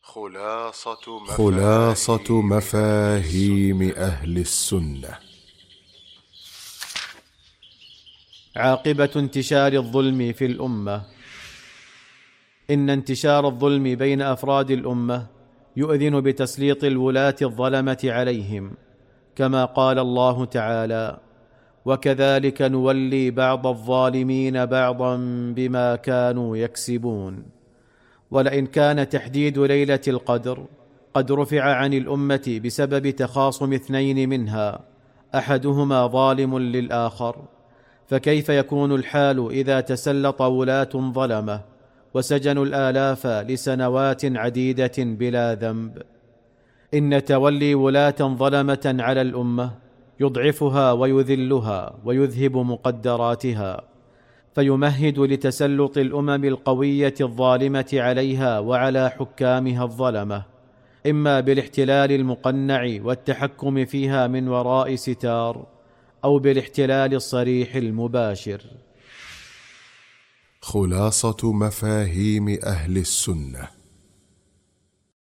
خلاصة مفاهيم أهل السنة. عاقبة انتشار الظلم في الأمة. إن انتشار الظلم بين أفراد الأمة يؤذن بتسليط الولاة الظلمة عليهم، كما قال الله تعالى: وكذلك نولي بعض الظالمين بعضا بما كانوا يكسبون. ولئن كان تحديد ليلة القدر قد رفع عن الأمة بسبب تخاصم اثنين منها أحدهما ظالم للآخر، فكيف يكون الحال إذا تسلط ولاة ظلمة وسجنوا الآلاف لسنوات عديدة بلا ذنب؟ إن تولي ولاة ظلمة على الأمة يضعفها ويذلها ويذهب مقدراتها، فيمهد لتسلط الأمم القوية الظالمة عليها وعلى حكامها الظلمة، إما بالاحتلال المقنع والتحكم فيها من وراء ستار، أو بالاحتلال الصريح المباشر. خلاصة مفاهيم أهل السنة.